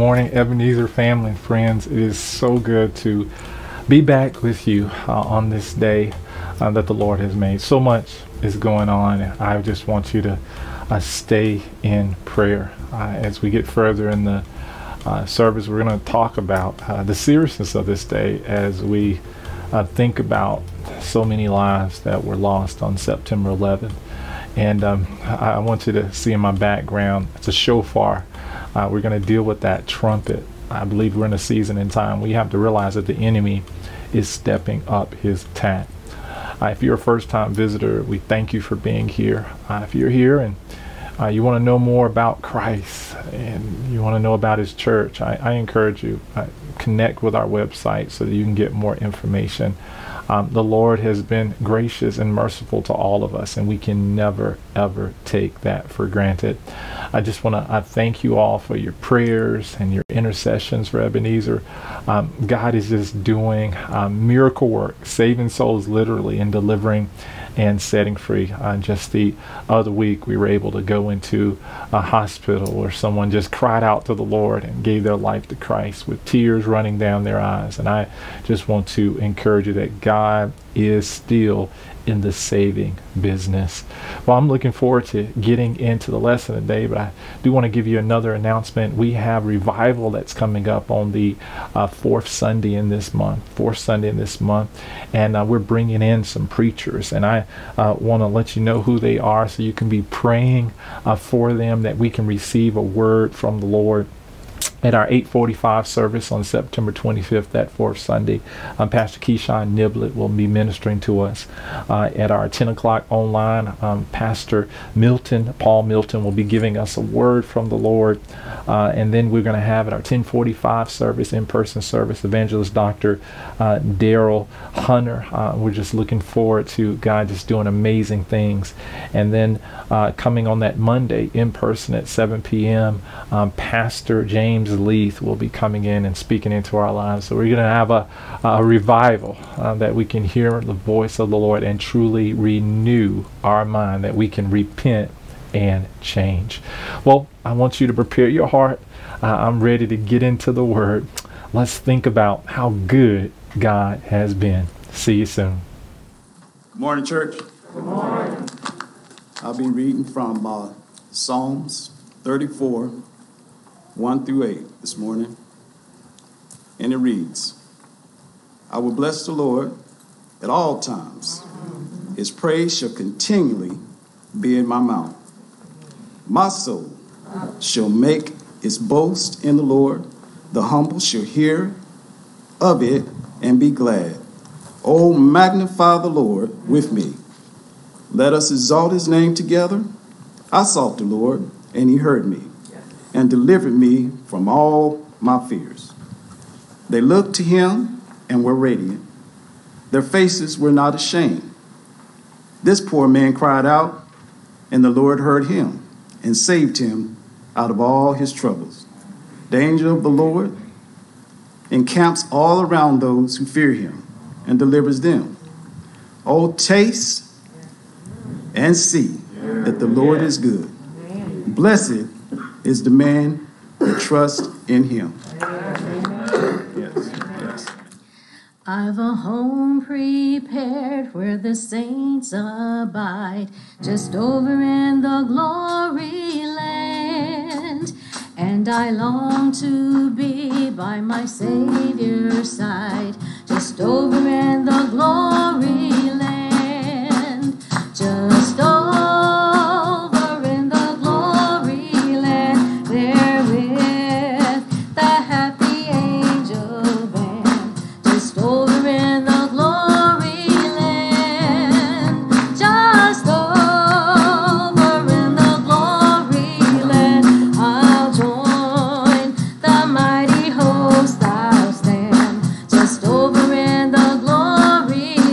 morning, Ebenezer family and friends. It is so good to be back with you on this day that the Lord has made. So much is going on. I just want you to stay in prayer. As we get further in the service, we're going to talk about the seriousness of this day as we think about so many lives that were lost on September 11th. And I want you to see in my background, it's a shofar. We're going to deal with that trumpet. I believe we're in a season in time. We have to realize that the enemy is stepping up his attack. If you're a first-time visitor, we thank you for being here. If you're here and you want to know more about Christ and you want to know about his church, I encourage you, connect with our website so that you can get more information. The Lord has been gracious and merciful to all of us, and we can never, ever take that for granted. I just want to thank you all for your prayers and your intercessions for Ebenezer. God is just doing miracle work, saving souls literally and delivering and setting free. Just the other week, we were able to go into a hospital where someone just cried out to the Lord and gave their life to Christ with tears running down their eyes. And I just want to encourage you that God is still in the saving business. Well, I'm looking forward to getting into the lesson today, but I do want to give you another announcement. We have revival that's coming up on the fourth Sunday in this month, and we're bringing in some preachers, and I want to let you know who they are so you can be praying for them, that we can receive a word from the Lord. At our 8:45 service on September 25th, that fourth Sunday, Pastor Keyshawn Niblett will be ministering to us. At our 10 o'clock online, Pastor Paul Milton, will be giving us a word from the Lord. And then we're going to have at our 10:45 service, in-person service, Evangelist Dr. Daryl Hunter. We're just looking forward to God just doing amazing things. And then coming on that Monday, in person at 7 p.m., Pastor James Leith will be coming in and speaking into our lives. So we're going to have a revival that we can hear the voice of the Lord and truly renew our mind, that we can repent and change. Well, I want you to prepare your heart. I'm ready to get into the Word. Let's think about how good God has been. See you soon. Good morning, church. Good morning. I'll be reading from Psalms 34, 1 through 8 this morning. And it reads, I will bless the Lord at all times. His praise shall continually be in my mouth. My soul shall make its boast in the Lord. The humble shall hear of it and be glad. Oh, magnify the Lord with me. Let us exalt his name together. I sought the Lord, and he heard me and delivered me from all my fears. They looked to him and were radiant. Their faces were not ashamed. This poor man cried out, and the Lord heard him and saved him out of all his troubles. The angel of the Lord encamps all around those who fear him and delivers them. Oh, taste and see that the Lord is good. Blessed is the man who trusts in him. Yes. I've a home prepared where the saints abide, just over in the glory land. And I long to be by my Savior's side, just over in the glory land. Just over in the glory land, there with the happy angel band. Just over in the glory land, just over in the glory land, I'll join the mighty host, I'll stand. Just over in the glory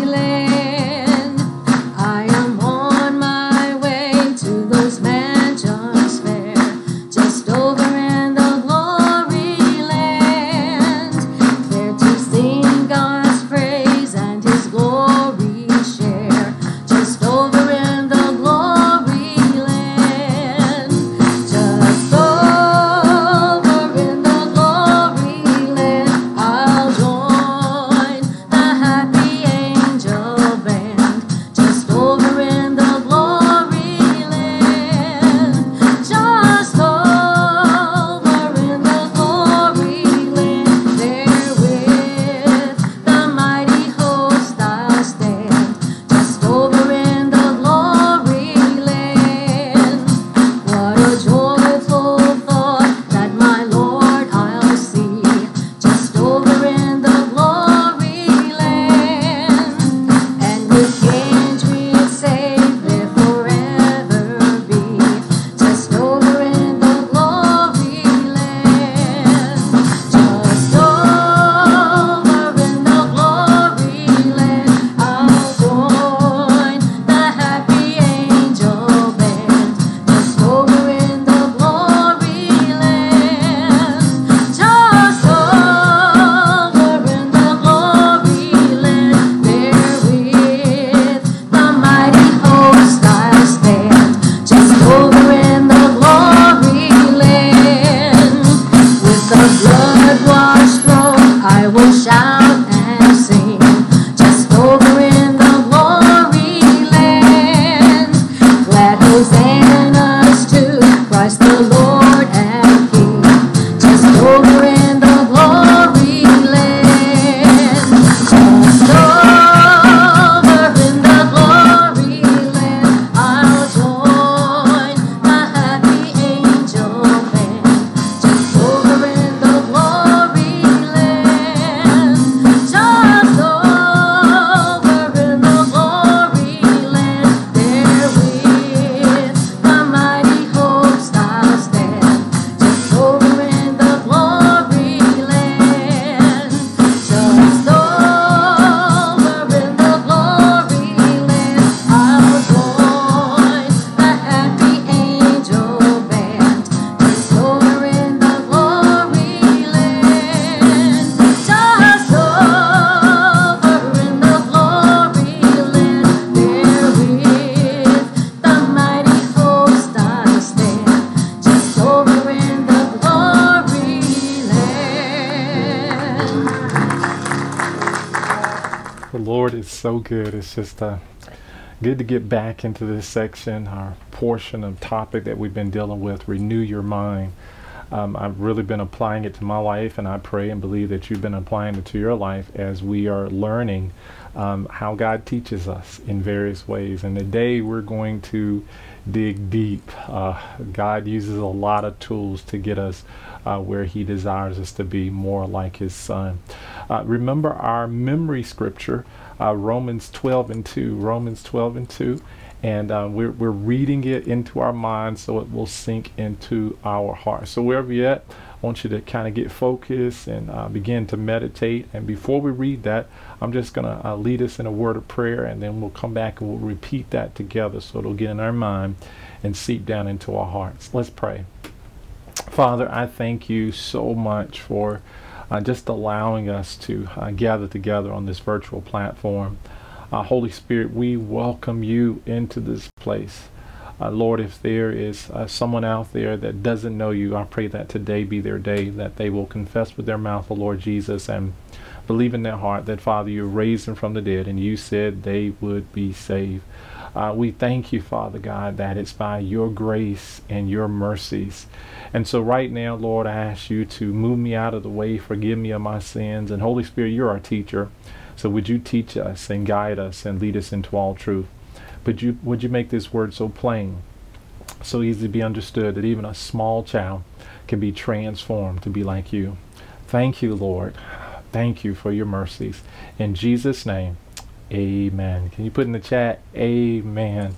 Lord is so good. It's just good to get back into this section, our portion of topic that we've been dealing with, renew your mind. I've really been applying it to my life, and I pray and believe that you've been applying it to your life as we are learning how God teaches us in various ways. And today we're going to dig deep. God uses a lot of tools to get us where he desires us to be, more like his son. Remember our memory scripture, Romans 12:2. Romans 12:2. And we're reading it into our minds so it will sink into our hearts. So wherever you're at, I want you to kind of get focused and begin to meditate. And before we read that, I'm just going to lead us in a word of prayer, and then we'll come back and we'll repeat that together so it'll get in our mind and seep down into our hearts. Let's pray. Father, I thank you so much for just allowing us to gather together on this virtual platform. Holy Spirit, we welcome you into this place. Lord, if there is someone out there that doesn't know you, I pray that today be their day, that they will confess with their mouth the Lord Jesus and believe in their heart that, Father, you raised them from the dead and you said they would be saved. We thank you, Father God, that it's by your grace and your mercies. And so right now, Lord, I ask you to move me out of the way, forgive me of my sins. And Holy Spirit, you're our teacher. So would you teach us and guide us and lead us into all truth? But would you make this word so plain, so easy to be understood, that even a small child can be transformed to be like you? Thank you, Lord. Thank you for your mercies. In Jesus' name, amen. Can you put in the chat, amen?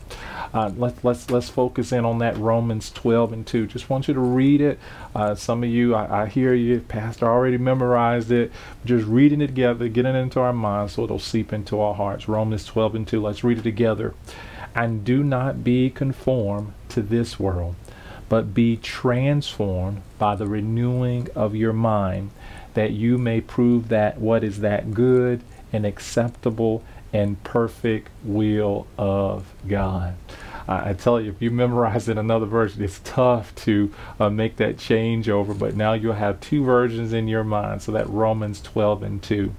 Let's focus in on that Romans 12:2. Just want you to read it. Some of you, I hear you, Pastor already memorized it. Just reading it together, getting it into our minds so it'll seep into our hearts. Romans 12:2. Let's read it together. And do not be conformed to this world, but be transformed by the renewing of your mind, that you may prove that what is that good and acceptable and perfect will of God. I tell you, if you memorize in another version, it's tough to make that change over, but now you'll have two versions in your mind. So that Romans 12:2.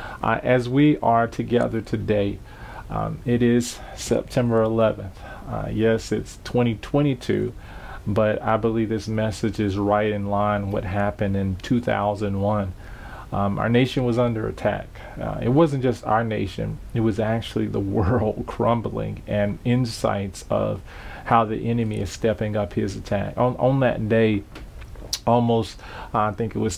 As we are together today, it is September 11th. Yes, it's 2022, but I believe this message is right in line with what happened in 2001. Our nation was under attack. It wasn't just our nation, it was actually the world crumbling, and insights of how the enemy is stepping up his attack. On that day, almost, I think it was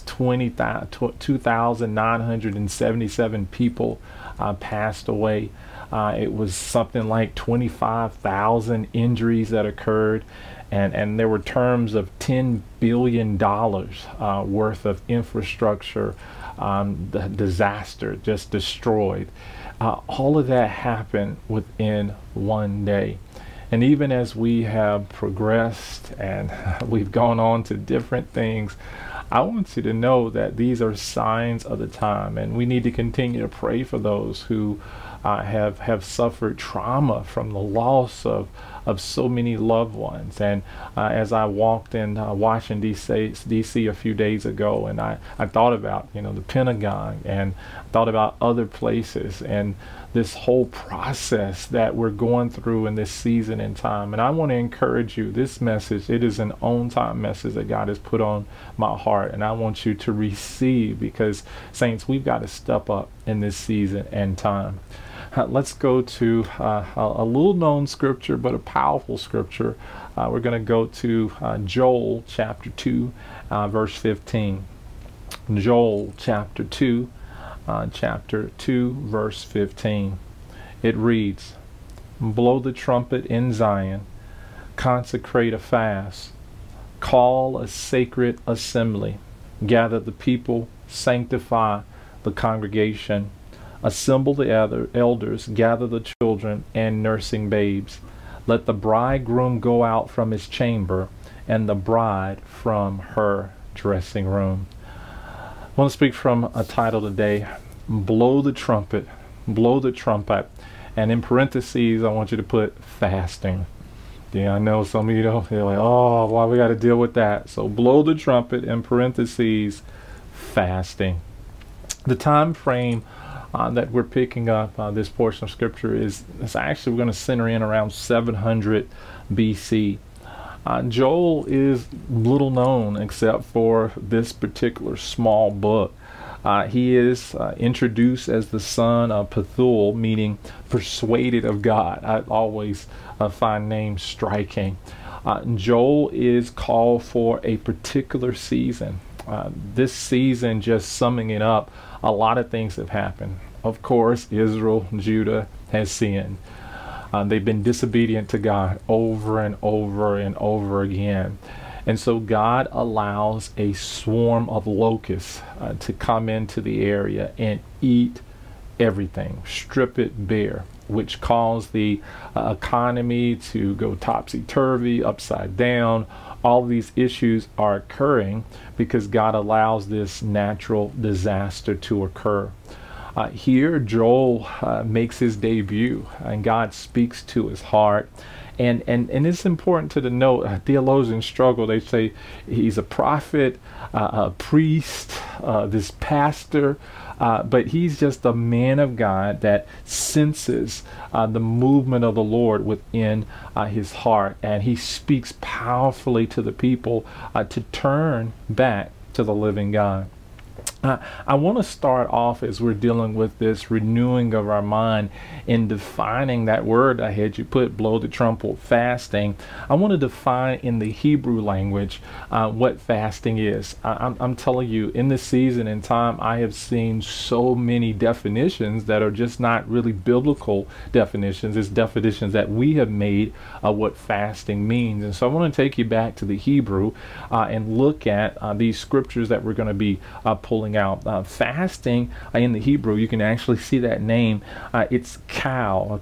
2,977 people passed away. It was something like 25,000 injuries that occurred. And there were terms of $10 billion worth of infrastructure, the disaster just destroyed. All of that happened within one day. And even as we have progressed and we've gone on to different things, I want you to know that these are signs of the time, and we need to continue to pray for those who have suffered trauma from the loss of so many loved ones. And as I walked in Washington, D.C. a few days ago, and I thought about, the Pentagon, and thought about other places, and this whole process that we're going through in this season and time. And I want to encourage you, this message, it is an on-time message that God has put on my heart, and I want you to receive, because, saints, we've got to step up in this season and time. Let's go to a little known scripture, but a powerful scripture. We're going to go to Joel chapter 2, verse 15. Joel chapter 2, verse 15. It reads, "Blow the trumpet in Zion, consecrate a fast, call a sacred assembly, gather the people, sanctify the congregation. Assemble the elders, gather the children and nursing babes. Let the bridegroom go out from his chamber, and the bride from her dressing room." I want to speak from a title today, Blow the Trumpet, Blow the Trumpet. And in parentheses, I want you to put fasting. Yeah, I know some of you they're like, oh, why we got to deal with that? So blow the trumpet, in parentheses, fasting. The time frame that we're picking up this portion of scripture is actually we're going to center in around 700 BC. Joel is little known except for this particular small book. He is introduced as the son of Pethuel, meaning persuaded of God. I always find names striking. Joel is called for a particular season. This season, just summing it up, a lot of things have happened. Of course, Israel, Judah has sinned. They've been disobedient to God over and over and over again. And so God allows a swarm of locusts to come into the area and eat everything, strip it bare, which caused the economy to go topsy-turvy, upside down. All these issues are occurring because God allows this natural disaster to occur. Here, Joel makes his debut, and God speaks to his heart. And it's important to note, theologians struggle. They say he's a prophet, a priest, this pastor, but he's just a man of God that senses the movement of the Lord within his heart. And he speaks powerfully to the people to turn back to the living God. I want to start off as we're dealing with this renewing of our mind in defining that word I had you put, blow the trumpet, fasting. I want to define in the Hebrew language what fasting is. I'm telling you, in this season and time, I have seen so many definitions that are just not really biblical definitions. It's definitions that we have made of what fasting means. And so I want to take you back to the Hebrew and look at these scriptures that we're going to be pulling out. Fasting in the Hebrew, you can actually see that name. It's Qal,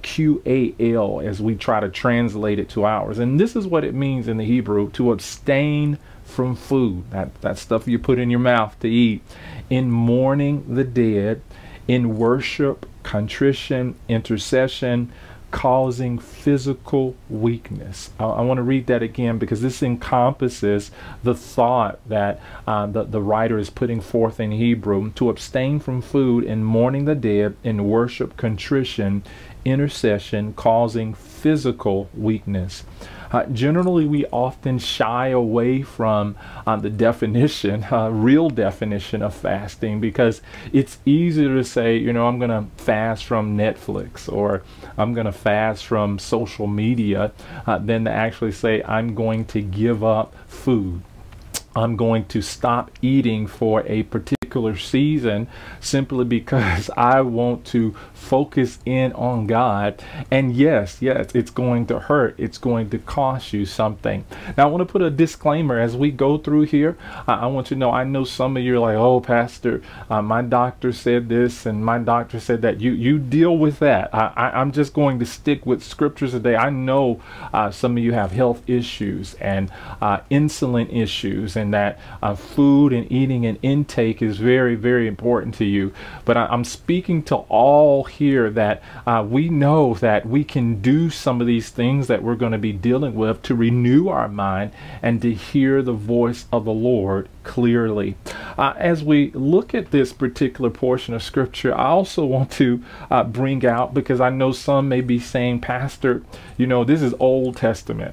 Q-A-L, as we try to translate it to ours. And this is what it means in the Hebrew: to abstain from food, that stuff you put in your mouth to eat, in mourning the dead, in worship, contrition, intercession, causing physical weakness. I want to read that again because this encompasses the thought that the writer is putting forth in Hebrew: to abstain from food, in mourning the dead, in worship, contrition, intercession, causing physical weakness. Generally, we often shy away from the definition, real definition of fasting, because it's easier to say, you know, I'm going to fast from Netflix, or I'm going to fast from social media, than to actually say, I'm going to give up food. I'm going to stop eating for a particular season simply because I want to focus in on God. And yes, it's going to hurt. It's going to cost you something. Now, I want to put a disclaimer as we go through here. I want you to know, I know some of you are like, oh, Pastor, my doctor said this and my doctor said that. You deal with that. I'm just going to stick with scriptures today. I know some of you have health issues and insulin issues, and that food and eating and intake is very, very important to you. But I'm speaking to all here that we know that we can do some of these things that we're going to be dealing with to renew our mind and to hear the voice of the Lord clearly. As we look at this particular portion of scripture, I also want to bring out, because I know some may be saying, Pastor, you know, this is Old Testament.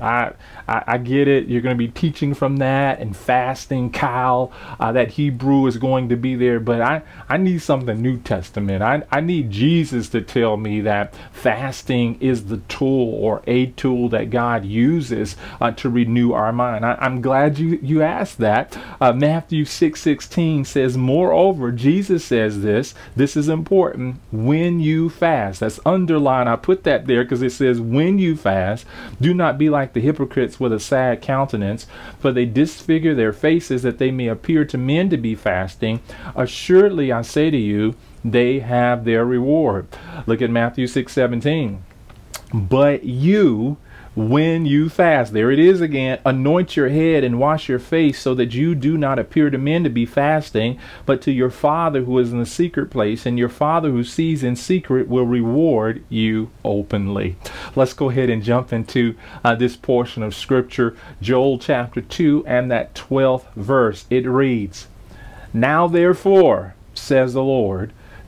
I get it. You're going to be teaching from that and fasting, Qal, that Hebrew is going to be there. But I need something New Testament. I need Jesus to tell me that fasting is the tool or a tool that God uses to renew our mind. I'm glad you asked that. Matthew 6:16 says, moreover, Jesus says this is important, when you fast. That's underlined. I put that there because it says, when you fast, do not be like the hypocrites with a sad countenance, for they disfigure their faces that they may appear to men to be fasting. Assuredly, I say to you, they have their reward. Look at Matthew 6:17. But you, when you fast, there it is again, anoint your head and wash your face, so that you do not appear to men to be fasting, but to your Father who is in the secret place, and your Father who sees in secret will reward you openly. Let's go ahead and jump into this portion of scripture, Joel chapter 2 and that 12th verse. It reads, now therefore, says the Lord,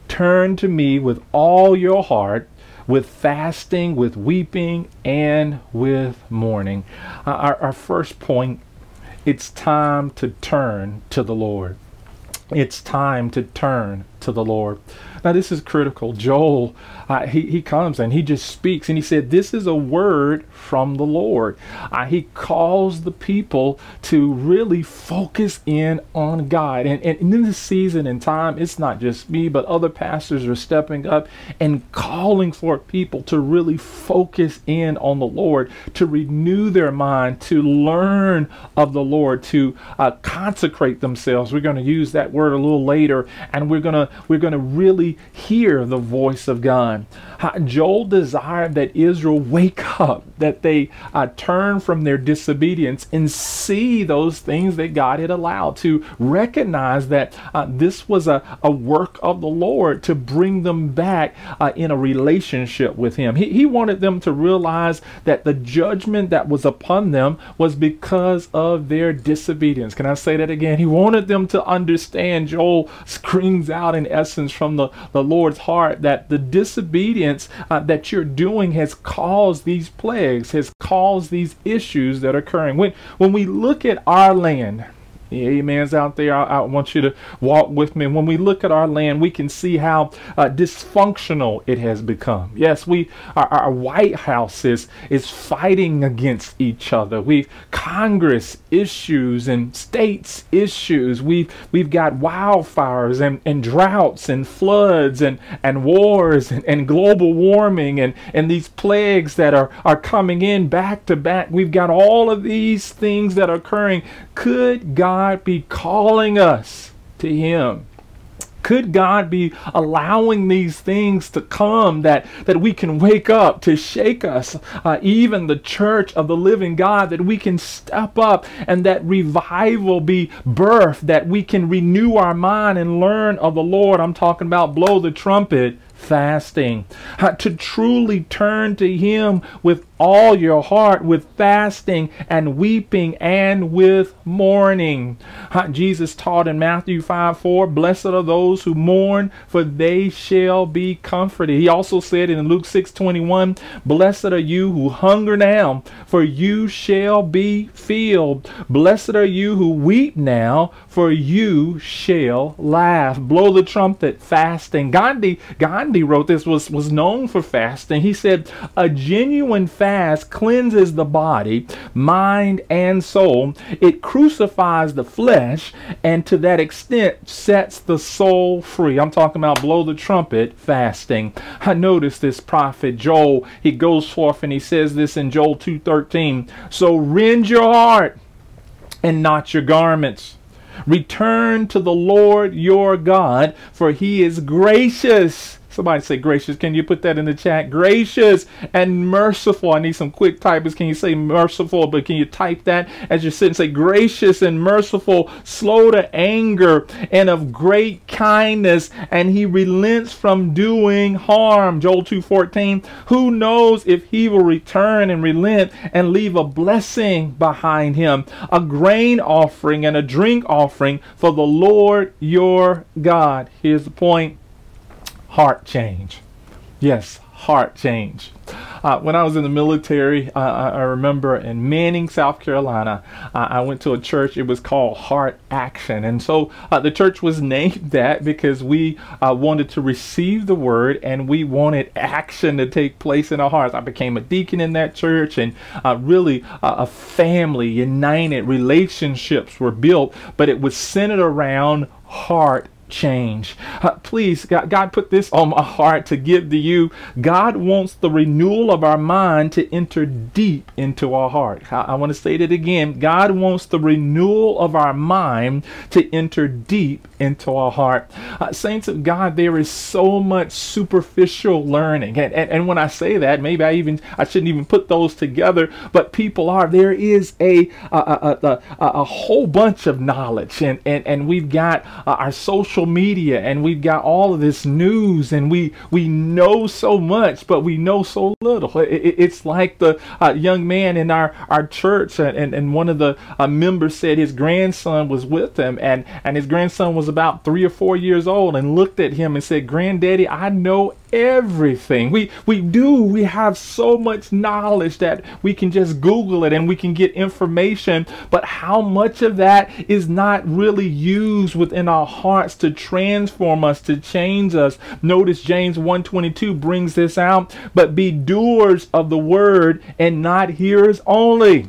Turn to me with all your heart, with fasting, with weeping, and with mourning. Our first point, it's time to turn to the Lord. It's time to turn to the Lord. Now, this is critical. Joel, he comes and he just speaks, and he said, this is a word from the Lord. He calls the people to really focus in on God. And in this season and time, it's not just me, but other pastors are stepping up and calling for people to really focus in on the Lord, to renew their mind, to learn of the Lord, to consecrate themselves. We're going to use that word a little later, and we're going to really hear the voice of God. Joel desired that Israel wake up, that they turn from their disobedience and see those things that God had allowed, to recognize that this was a work of the Lord to bring them back in a relationship with Him. He wanted them to realize that the judgment that was upon them was because of their disobedience. Can I say that again? He wanted them to understand. Joel screams out in essence from the Lord's heart that the disobedience that you're doing has caused these plagues, has caused these issues that are occurring. When we look at our land, the amens out there, I want you to walk with me. When we look at our land, we can see how dysfunctional it has become. Yes, our White House is fighting against each other. Congress issues and states issues. We've got wildfires and droughts and floods and wars and global warming and these plagues that are coming in back to back. We've got all of these things that are occurring. Could God be calling us to Him? Could God be allowing these things to come that we can wake up, to shake us, even the church of the living God, that we can step up and that revival be birthed, that we can renew our mind and learn of the Lord? I'm talking about blow the trumpet, fasting, to truly turn to Him with all your heart, with fasting and weeping and with mourning. Jesus taught in Matthew 5:4, blessed are those who mourn, for they shall be comforted. He also said in Luke 6:21, blessed are you who hunger now, for you shall be filled. Blessed are you who weep now, for you shall laugh. Blow the trumpet, fasting. Gandhi wrote this, was known for fasting. He said, a genuine fast cleanses the body, mind, and soul. It crucifies the flesh, and to that extent sets the soul free. I'm talking about blow the trumpet, fasting. I noticed this prophet Joel, he goes forth and he says this in Joel 2:13. So rend your heart and not your garments. Return to the Lord your God, for He is gracious. Somebody say gracious. Can you put that in the chat? Gracious and merciful. I need some quick typers. Can you say merciful? But can you type that as you sit and say gracious and merciful, slow to anger, and of great kindness, and He relents from doing harm. Joel 2:14. Who knows if He will return and relent and leave a blessing behind Him, a grain offering and a drink offering for the Lord your God. Here's the point. Heart change. Yes, heart change. When I was in the military, I remember in Manning, South Carolina, I went to a church. It was called Heart Action. And so the church was named that because we wanted to receive the word and we wanted action to take place in our hearts. I became a deacon in that church, and really a family, united relationships were built, but it was centered around heart change. Please, God put this on my heart to give to you. God wants the renewal of our mind to enter deep into our heart. I want to say that again. God wants the renewal of our mind to enter deep into our heart. Saints of God, there is so much superficial learning. And when I say that, maybe I shouldn't even put those together, but there is a whole bunch of knowledge, and we've got our social social media, and we've got all of this news, and we know so much, but we know so little. It's like the young man in our church, and one of the members said his grandson was with him, and his grandson was about 3 or 4 years old, and looked at him and said, "Granddaddy, I know everything." We have so much knowledge that we can just Google it and we can get information, but how much of that is not really used within our hearts to transform us, to change us? Notice James 1:22 brings this out, but be doers of the word and not hearers only.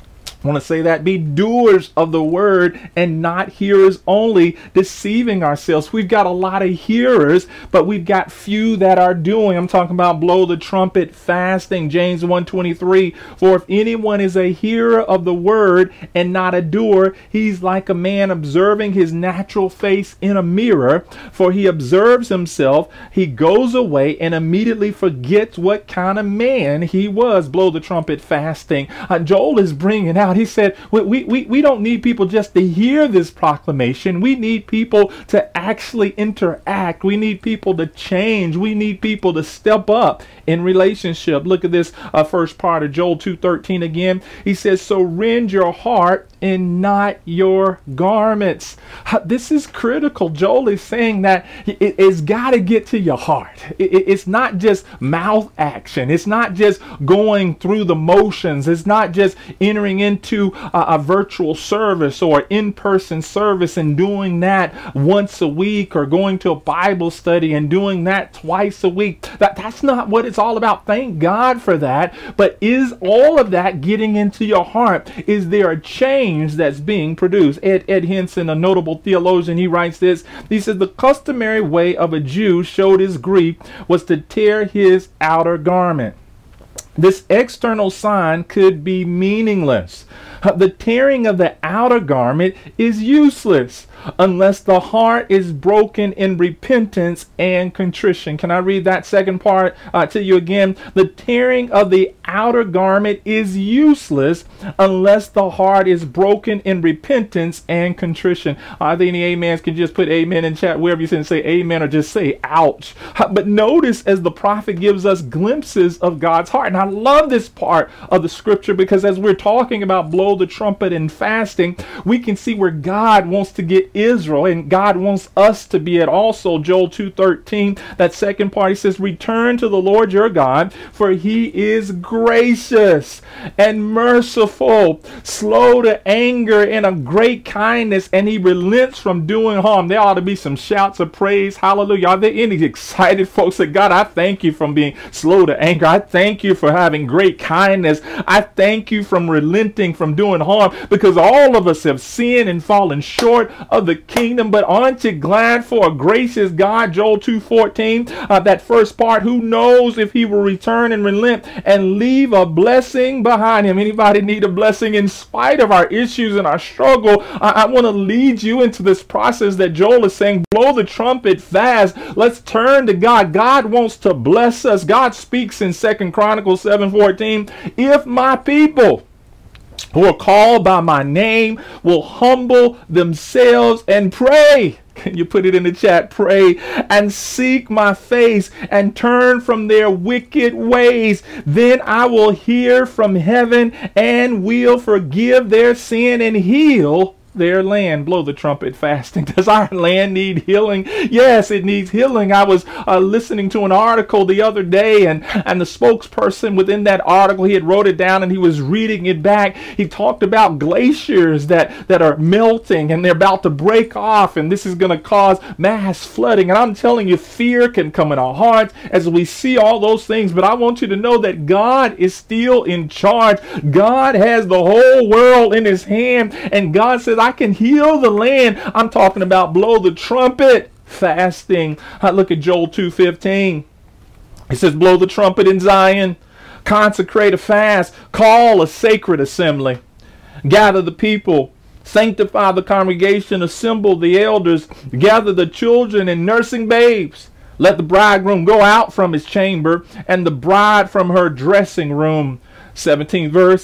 I want to say that, be doers of the word and not hearers only, deceiving ourselves. We've got a lot of hearers, but we've got few that are doing. I'm talking about blow the trumpet fasting. James 1:23, for if anyone is a hearer of the word and not a doer, he's like a man observing his natural face in a mirror. For he observes himself, he goes away and immediately forgets what kind of man he was. Blow the trumpet fasting. Joel is bringing out, he said, we don't need people just to hear this proclamation. We need people to actually interact. We need people to change. We need people to step up in relationship. Look at this first part of Joel 2:13 again. He says, so rend your heart and not your garments. This is critical. Joel is saying that it's got to get to your heart. It's not just mouth action. It's not just going through the motions. It's not just entering into a virtual service or in-person service and doing that once a week, or going to a Bible study and doing that twice a week. That's not what it's all about. Thank God for that. But is all of that getting into your heart? Is there a change that's being produced? Ed Henson, a notable theologian, he writes this. He says, the customary way of a Jew showed his grief was to tear his outer garment. This external sign could be meaningless. The tearing of the outer garment is useless unless the heart is broken in repentance and contrition. Can I read that second part to you again? The tearing of the outer garment is useless unless the heart is broken in repentance and contrition. I think any amens can just put amen in chat, wherever you say amen, or just say ouch. But notice as the prophet gives us glimpses of God's heart, and I love this part of the scripture, because as we're talking about blow the trumpet and fasting, we can see where God wants to get Israel, and God wants us to be at also. Joel 2:13, that second part, he says, return to the Lord your God, for he is gracious and merciful, slow to anger, and of great kindness, and he relents from doing harm. There ought to be some shouts of praise. Hallelujah. Are there any excited folks that, God, I thank you from being slow to anger. I thank you for having great kindness. I thank you from relenting from doing harm, because all of us have sinned and fallen short of the kingdom. But aren't you glad for a gracious God? Joel 2:14, that first part, who knows if he will return and relent and leave a blessing behind him. Anybody need a blessing in spite of our issues and our struggle? I want to lead you into this process that Joel is saying, blow the trumpet fast. Let's turn to God. God wants to bless us. God speaks in 2 Chronicles 7:14, if my people who are called by my name will humble themselves and pray. Can you put it in the chat? Pray and seek my face and turn from their wicked ways. Then I will hear from heaven and will forgive their sin and heal their land. Blow the trumpet fasting. Does our land need healing? Yes, it needs healing. I was listening to an article the other day, and the spokesperson within that article, he had wrote it down and he was reading it back. He talked about glaciers that are melting and they're about to break off, and this is going to cause mass flooding. And I'm telling you, fear can come in our hearts as we see all those things, but I want you to know that God is still in charge. God has the whole world in his hand, and God says, I can heal the land. I'm talking about blow the trumpet fasting. Look at Joel 2:15. It says, blow the trumpet in Zion, consecrate a fast, call a sacred assembly, gather the people, sanctify the congregation, assemble the elders, gather the children and nursing babes. Let the bridegroom go out from his chamber and the bride from her dressing room. 17th verse.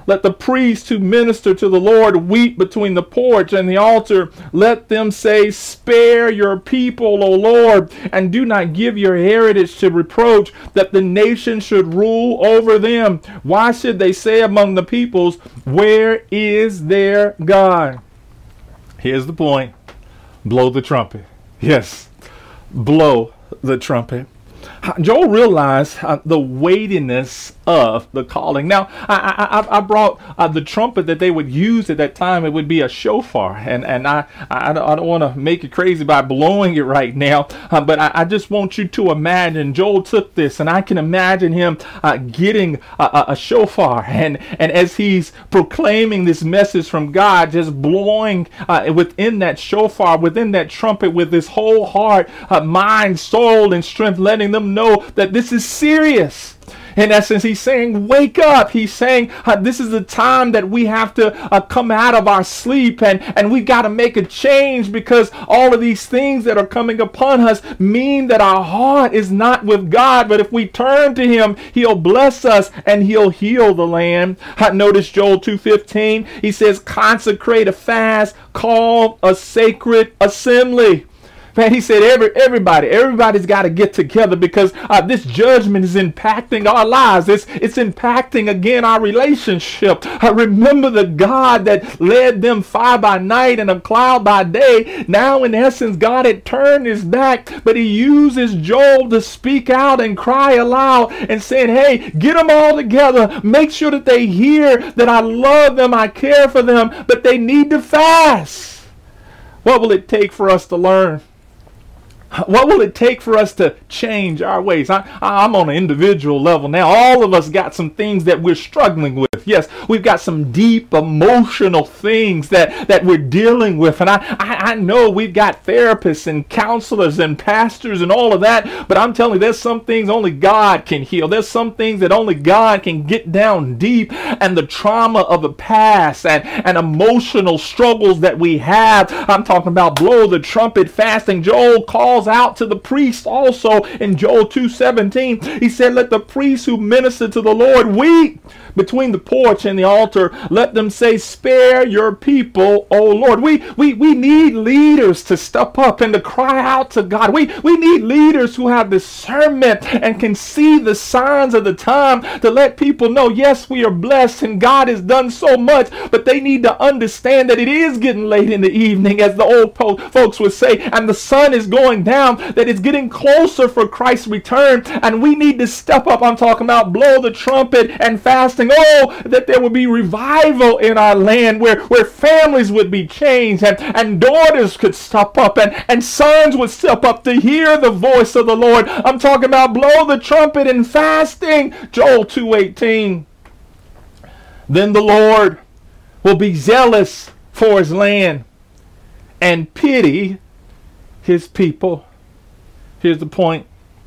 let the priests who minister to the Lord weep between the porch and the altar. Let them say, spare your people, O Lord, and do not give your heritage to reproach, that the nation should rule over them. Why should they say among the peoples, where is their God? Here's the point. Blow the trumpet. Yes, blow the trumpet. Joel realized the weightiness of the calling. Now, I brought the trumpet that they would use at that time. It would be a shofar, and I don't want to make it crazy by blowing it right now, but I just want you to imagine Joel took this, and I can imagine him getting a shofar, and as he's proclaiming this message from God, just blowing within that shofar, within that trumpet, with his whole heart, mind, soul, and strength, letting them know that this is serious. In essence, he's saying, wake up. He's saying, this is the time that we have to come out of our sleep, and we've got to make a change, because all of these things that are coming upon us mean that our heart is not with God. But if we turn to him, he'll bless us and he'll heal the land. Notice Joel 2:15. He says, consecrate a fast, call a sacred assembly. Man, he said everybody's got to get together, because this judgment is impacting our lives. It's impacting, again, our relationship. Remember the God that led them fire by night and a cloud by day. Now, in essence, God had turned his back, but he uses Joel to speak out and cry aloud and saying, hey, get them all together. Make sure that they hear that I love them, I care for them, but they need to fast. What will it take for us to learn? What will it take for us to change our ways? I'm on an individual level now. All of us got some things that we're struggling with. Yes, we've got some deep emotional things that we're dealing with. And I know we've got therapists and counselors and pastors and all of that. But I'm telling you, there's some things only God can heal. There's some things that only God can get down deep. And the trauma of the past and emotional struggles that we have. I'm talking about blow the trumpet, fasting. Joel calls out to the priests also in Joel 2:17. He said, let the priests who minister to the Lord weep between the porch and the altar. Let them say, spare your people, O Lord. We need leaders to step up and to cry out to God. We need leaders who have discernment and can see the signs of the time to let people know, yes, we are blessed and God has done so much, but they need to understand that it is getting late in the evening, as the old folks would say, and the sun is going down, that it's getting closer for Christ's return, and we need to step up. I'm talking about blow the trumpet and fasting. Oh, that there would be revival in our land, where families would be changed, and daughters could step up, and sons would step up to hear the voice of the Lord. I'm talking about blow the trumpet and fasting. Joel 2:18. Then the Lord will be zealous for his land and pity his people. Here's the point.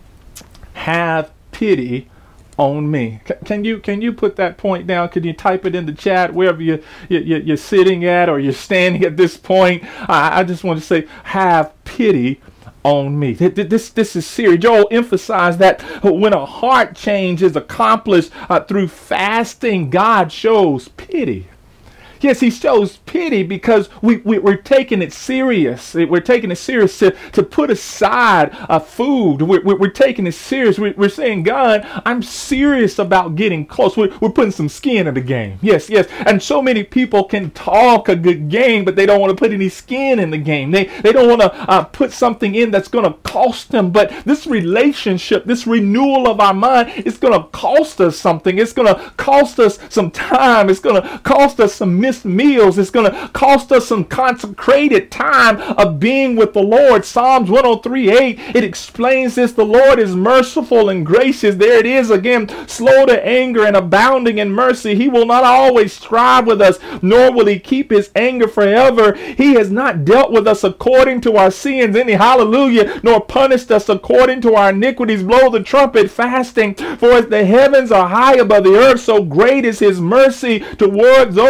Have pity on me. Can you put that point down? Can you type it in the chat wherever you're sitting at or you're standing at this point? I just want to say, have pity on me. This is serious. Joel emphasized that when a heart change is accomplished through fasting, God shows pity. Yes, he shows pity because we're taking it serious. We're taking it serious to put aside food. We're taking it serious. We're saying, God, I'm serious about getting close. We're putting some skin in the game. Yes. And so many people can talk a good game, but they don't want to put any skin in the game. They don't want to put something in that's going to cost them. But this relationship, this renewal of our mind, is going to cost us something. It's going to cost us some time. It's going to cost us some meals. It's going to cost us some consecrated time of being with the Lord. Psalms 103:8, it explains this. The Lord is merciful and gracious. There it is again. Slow to anger and abounding in mercy. He will not always strive with us, nor will he keep his anger forever. He has not dealt with us according to our sins, any hallelujah, nor punished us according to our iniquities. Blow the trumpet, fasting. For as the heavens are high above the earth, so great is his mercy towards those who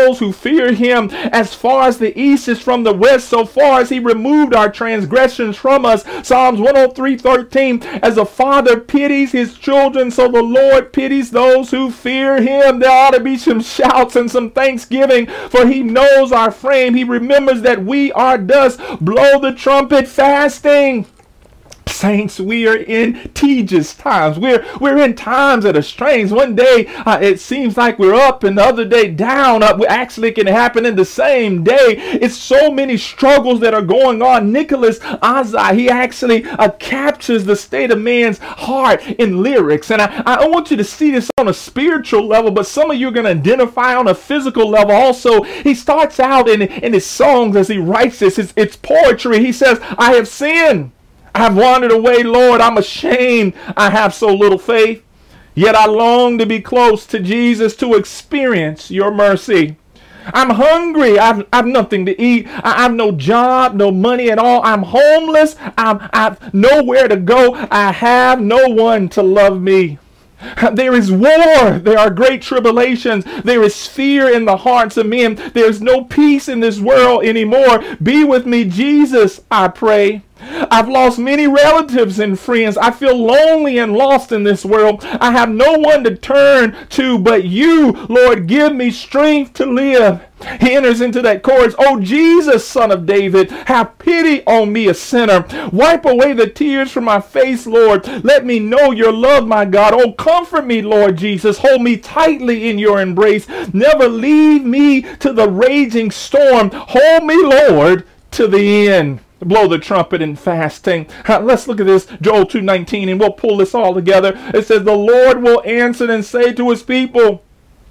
fear him. As far as the east is from the west, so far as he removed our transgressions from us. Psalms 103:13. As a father pities his children, so the Lord pities those who fear him. There ought to be some shouts and some thanksgiving, for he knows our frame. He remembers that we are dust. Blow the trumpet, fasting. Saints, we are in tedious times. We're in times that are strange. One day it seems like we're up, and the other day down. Actually, it can happen in the same day. It's so many struggles that are going on. Nicholas Azai, he actually captures the state of man's heart in lyrics. And I want you to see this on a spiritual level, but some of you are going to identify on a physical level also. He starts out in his songs as he writes this. It's poetry. He says, I have sinned. I have wandered away, Lord. I'm ashamed. I have so little faith. Yet I long to be close to Jesus to experience your mercy. I'm hungry. I've nothing to eat. I have no job, no money at all. I'm homeless. I've nowhere to go. I have no one to love me. There is war. There are great tribulations. There is fear in the hearts of men. There's no peace in this world anymore. Be with me, Jesus, I pray. I've lost many relatives and friends. I feel lonely and lost in this world. I have no one to turn to but you. Lord, give me strength to live. He enters into that chorus. Oh, Jesus, Son of David, have pity on me, a sinner. Wipe away the tears from my face, Lord. Let me know your love, my God. Oh, comfort me, Lord Jesus. Hold me tightly in your embrace. Never leave me to the raging storm. Hold me, Lord, to the end. Blow the trumpet in fasting. Let's look at this, Joel 2:19, and we'll pull this all together. It says, the Lord will answer and say to his people,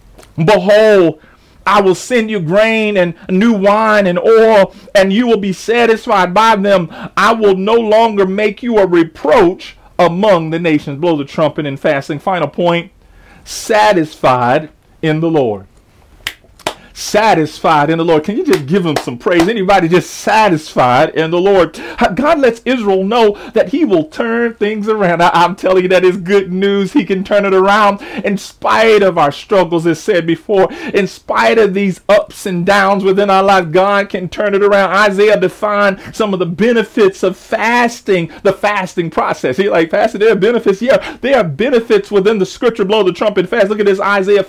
behold, I will send you grain and new wine and oil, and you will be satisfied by them. I will no longer make you a reproach among the nations. Blow the trumpet in fasting. Final point, satisfied in the Lord. Satisfied in the Lord. Can you just give him some praise? Anybody just satisfied in the Lord? God lets Israel know that he will turn things around. I'm telling you, that is good news. He can turn it around in spite of our struggles, as said before. In spite of these ups and downs within our life, God can turn it around. Isaiah defined some of the benefits of fasting, the fasting process. He like, Pastor, there are benefits. Yeah, there are benefits within the scripture. Blow the trumpet fast. Look at this, Isaiah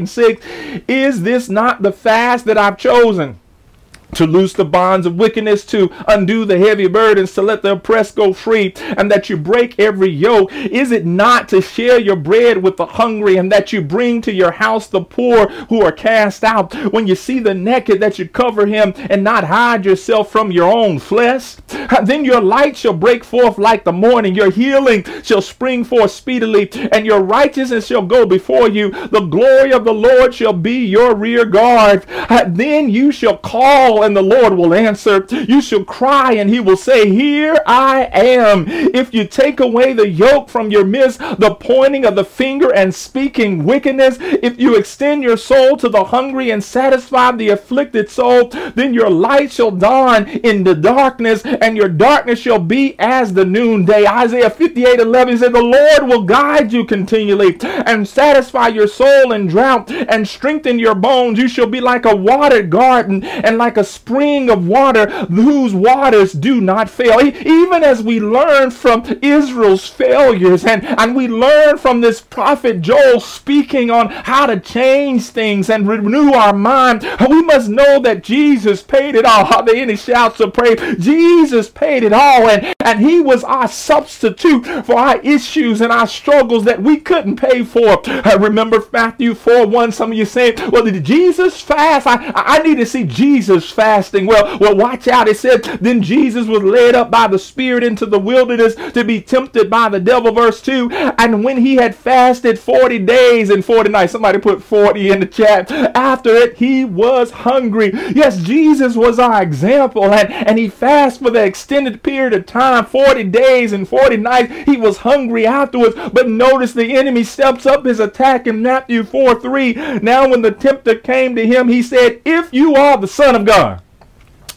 58:6. Is this not the fast that I've chosen? To loose the bonds of wickedness, to undo the heavy burdens, to let the oppressed go free, and that you break every yoke. Is it not to share your bread with the hungry, and that you bring to your house the poor who are cast out? When you see the naked, that you cover him and not hide yourself from your own flesh? Then your light shall break forth like the morning. Your healing shall spring forth speedily, and your righteousness shall go before you. The glory of the Lord shall be your rear guard. Then you shall call, and the Lord will answer. You shall cry, and he will say, here I am. If you take away the yoke from your midst, the pointing of the finger and speaking wickedness, if you extend your soul to the hungry and satisfy the afflicted soul, then your light shall dawn in the darkness, and your darkness shall be as the noonday. Isaiah 58:11 said, the Lord will guide you continually and satisfy your soul in drought and strengthen your bones. You shall be like a watered garden and like a spring of water whose waters do not fail. Even as we learn from Israel's failures, and we learn from this prophet Joel speaking on how to change things and renew our mind, we must know that Jesus paid it all. Are there any shouts of praise? Jesus paid it all, and he was our substitute for our issues and our struggles that we couldn't pay for. I remember Matthew 4:1. Some of you saying, well, did Jesus fast? I need to see Jesus fasting. Well, watch out. It said, then Jesus was led up by the Spirit into the wilderness to be tempted by the devil. Verse 2. And when he had fasted 40 days and 40 nights, somebody put 40 in the chat. After it, he was hungry. Yes, Jesus was our example, and he fasted for the extended period of time, 40 days and 40 nights. He was hungry afterwards. But notice the enemy steps up his attack in Matthew 4:3. Now when the tempter came to him, he said, if you are the Son of God,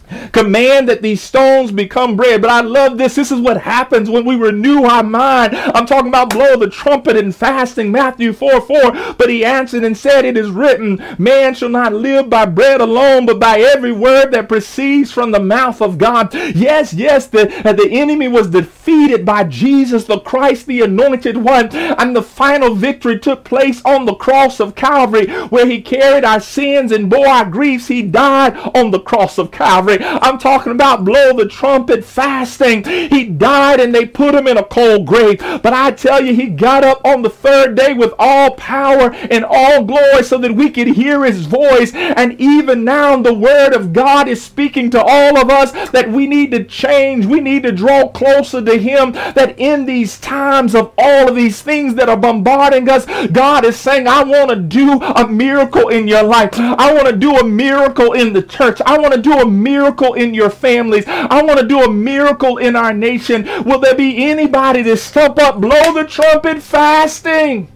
Command that these stones become bread. But I love this. This is what happens when we renew our mind. I'm talking about blow the trumpet and fasting. Matthew 4:4. But he answered and said, it is written, man shall not live by bread alone, but by every word that proceeds from the mouth of God. Yes, the enemy was defeated by Jesus, the Christ, the anointed one. And the final victory took place on the cross of Calvary, where he carried our sins and bore our griefs. He died on the cross of Calvary. I'm talking about blow the trumpet fasting. He died and they put him in a cold grave. But I tell you, he got up on the third day with all power and all glory so that we could hear his voice. And even now the word of God is speaking to all of us that we need to change. We need to draw closer to him. That in these times of all of these things that are bombarding us, God is saying, I want to do a miracle in your life. I want to do a miracle in the church. I want to do a miracle in your families. I want to do a miracle in our nation. Will there be anybody to step up, blow the trumpet fasting?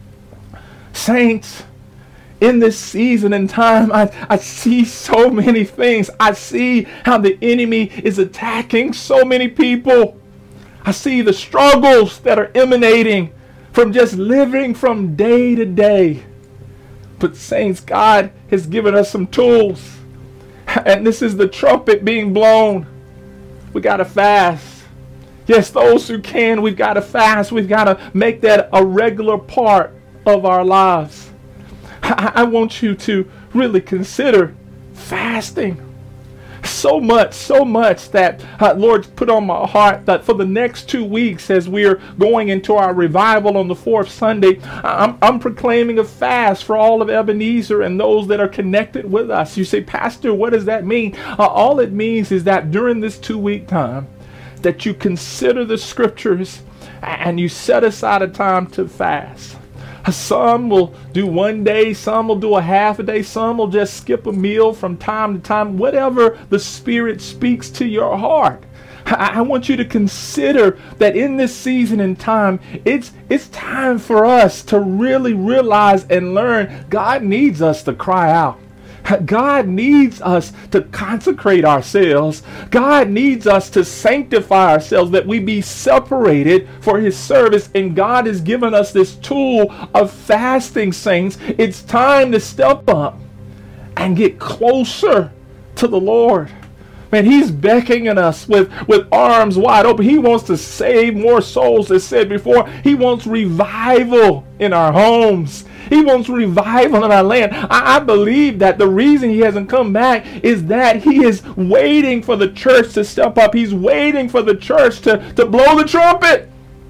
Saints, in this season and time, I see so many things. I see how the enemy is attacking so many people. I see the struggles that are emanating from just living from day to day. But saints, God has given us some tools. And this is the trumpet being blown. We got to fast. Yes, those who can, we've got to fast. We've got to make that a regular part of our lives. I want you to really consider fasting. So much that Lord put on my heart that for the next 2 weeks, as we're going into our revival on the 4th Sunday, I'm proclaiming a fast for all of Ebenezer and those that are connected with us. You say, Pastor, what does that mean? All it means is that during this 2-week time, that you consider the scriptures and you set aside a time to fast. Some will do 1 day, some will do a half a day, some will just skip a meal from time to time, whatever the Spirit speaks to your heart. I want you to consider that in this season and time, it's time for us to really realize and learn God needs us to cry out. God needs us to consecrate ourselves. God needs us to sanctify ourselves, that we be separated for his service. And God has given us this tool of fasting, saints. It's time to step up and get closer to the Lord. Man, he's beckoning us with arms wide open. He wants to save more souls, as said before. He wants revival in our homes. He wants revival in our land. I believe that the reason he hasn't come back is that he is waiting for the church to step up. He's waiting for the church to blow the trumpet,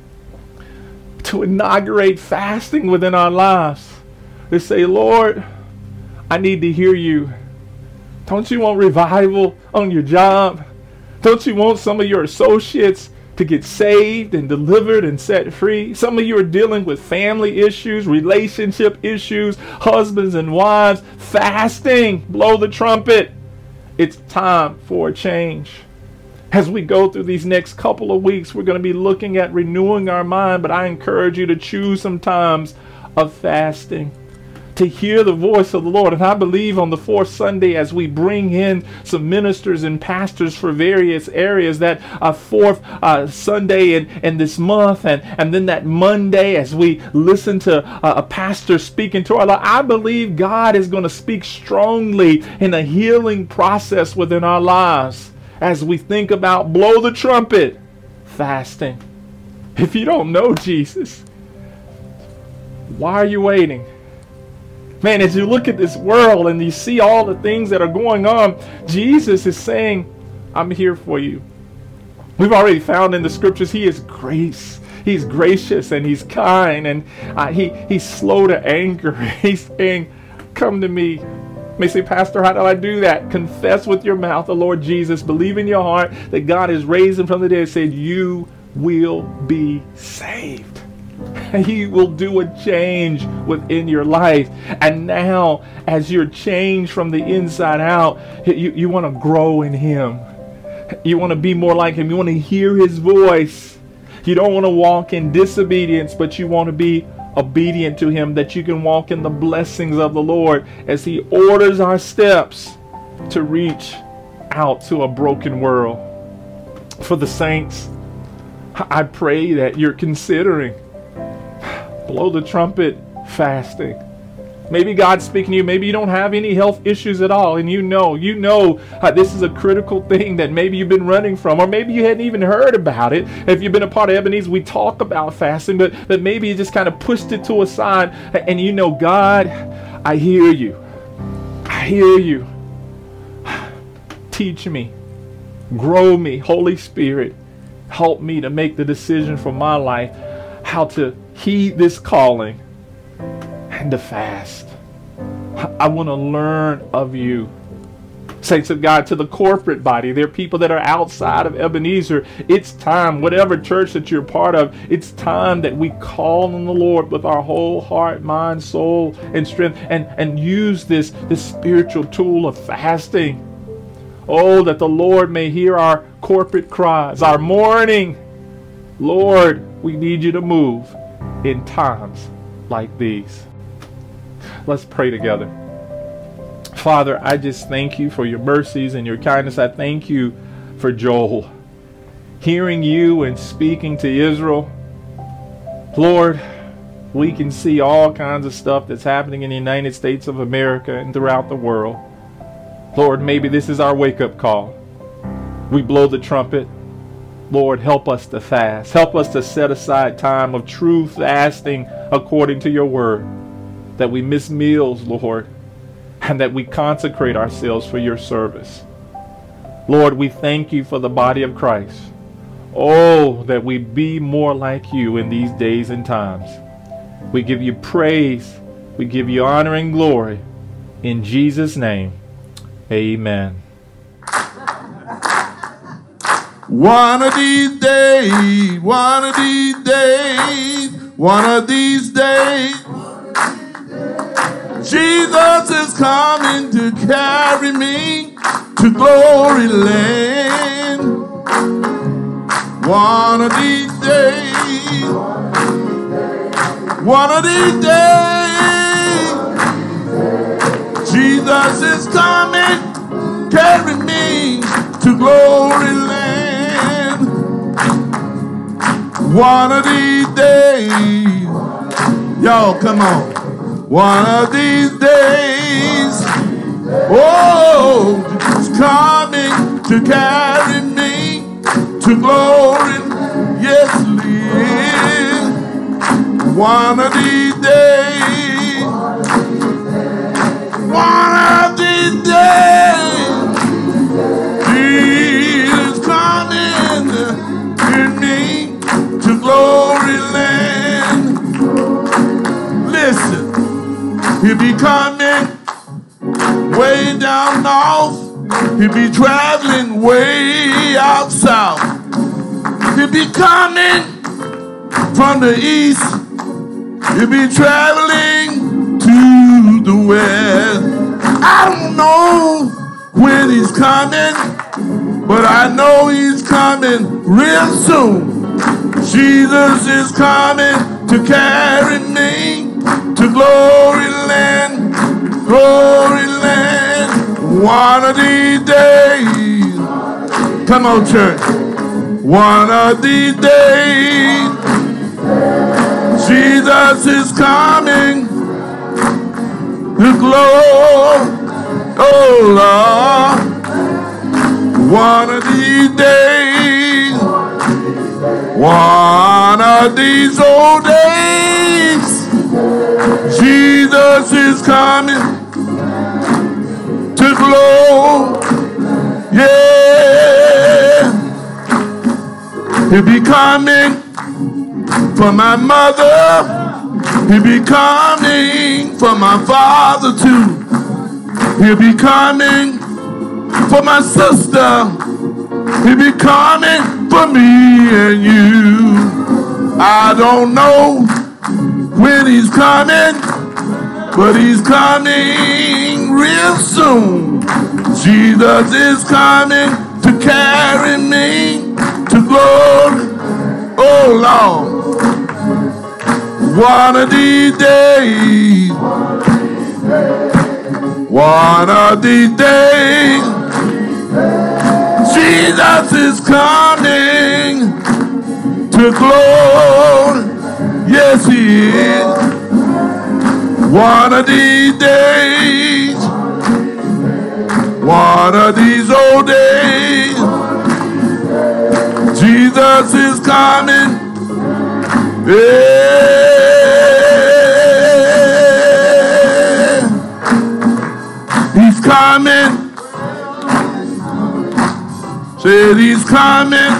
to inaugurate fasting within our lives. To say, Lord, I need to hear you. Don't you want revival on your job? Don't you want some of your associates to get saved and delivered and set free? Some of you are dealing with family issues, relationship issues, husbands and wives. Fasting, blow the trumpet. It's time for a change. As we go through these next couple of weeks, we're going to be looking at renewing our mind, but I encourage you to choose some times of fasting, to hear the voice of the Lord. And I believe on the 4th Sunday, as we bring in some ministers and pastors for various areas, that 4th Sunday in this month, and then that Monday as we listen to a pastor speaking to our life, I believe God is going to speak strongly in a healing process within our lives as we think about blow the trumpet, fasting. If you don't know Jesus, why are you waiting? Man, as you look at this world and you see all the things that are going on, Jesus is saying, I'm here for you. We've already found in the scriptures he is grace. He's gracious and he's kind, and he's slow to anger. He's saying, come to me. You may say, Pastor, how do I do that? Confess with your mouth the Lord Jesus. Believe in your heart that God has raised him from the dead. Said, you will be saved. He will do a change within your life. And now, as you're changed from the inside out, you want to grow in him. You want to be more like him. You want to hear his voice. You don't want to walk in disobedience, but you want to be obedient to him, that you can walk in the blessings of the Lord as he orders our steps to reach out to a broken world. For the saints, I pray that you're considering blow the trumpet fasting. Maybe God's speaking to you. Maybe you don't have any health issues at all, and you know this is a critical thing that maybe you've been running from, or maybe you hadn't even heard about it. If you've been a part of Ebenezer, we talk about fasting, but maybe you just kind of pushed it to a side, and you know, God, I hear you. I hear you. Teach me. Grow me. Holy Spirit, help me to make the decision for my life, how to heed this calling and to fast. I want to learn of you. Saints of God, to the corporate body, there are people that are outside of Ebenezer. It's time, whatever church that you're part of, it's time that we call on the Lord with our whole heart, mind, soul, and strength, and use this spiritual tool of fasting. Oh, that the Lord may hear our corporate cries, our mourning. Lord, we need you to move in times like these. Let's pray together. Father, I just thank you for your mercies and your kindness. I thank you for Joel. Hearing you and speaking to Israel. Lord, we can see all kinds of stuff that's happening in the United States of America and throughout the world. Lord, maybe this is our wake-up call. We blow the trumpet. Lord, help us to fast. Help us to set aside time of true fasting according to your word. That we miss meals, Lord, and that we consecrate ourselves for your service. Lord, we thank you for the body of Christ. Oh, that we be more like you in these days and times. We give you praise. We give you honor and glory. In Jesus' name, amen. One of these days, one of these days, one of these days, Jesus is coming to carry me to glory land. One of these days, one of these days, Jesus is coming, carry me to glory land. One of these days, y'all come on. One of these days, oh, it's coming to carry me to glory. Yes, Lord. One of these days, one of these days, Jesus coming to carry me to glory land. Listen. He'll be coming way down north. He'll be traveling way out south. He'll be coming from the east. He'll be traveling to the west. I don't know when he's coming, but I know he's coming real soon. Jesus is coming to carry me to glory land, glory land. One of these days, come on church, one of these days, Jesus is coming to glory, oh Lord. One of these days, one of these old days, Jesus is coming to glory, yeah. He'll be coming for my mother. He'll be coming for my father too. He'll be coming for my sister. He'll be coming for me and you. I don't know when he's coming, but he's coming real soon. Jesus is coming to carry me to glory, oh Lord. One of these days, one of these days, Jesus is coming to glory. Yes, he is. One of these days, one of these old days, Jesus is coming. Yeah. He's coming. Said he's coming.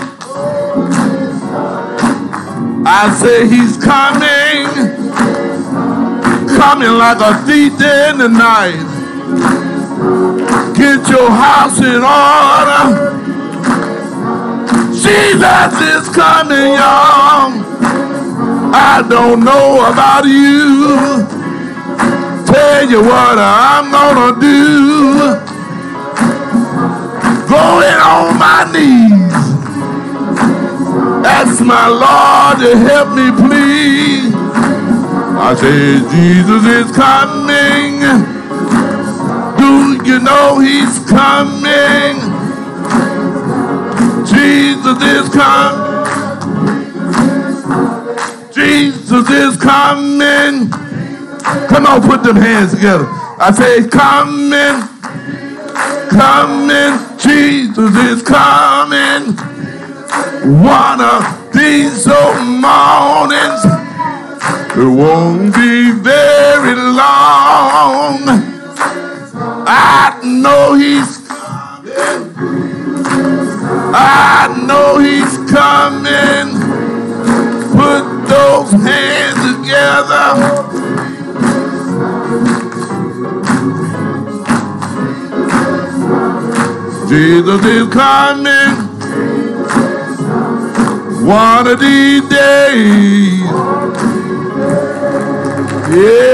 I say he's coming. Coming like a thief in the night. Get your house in order. Jesus is coming, y'all. I don't know about you. Tell you what I'm gonna do. Going on my knees. Ask my Lord to help me, please. I said, Jesus is coming. Do you know he's coming? Jesus is coming. Jesus is coming. Come on, put them hands together. I say, coming, coming. Jesus is coming. One of these old mornings, it won't be very long. I know he's coming. I know he's coming. Put those hands together. Jesus is coming. One of these days. Yeah.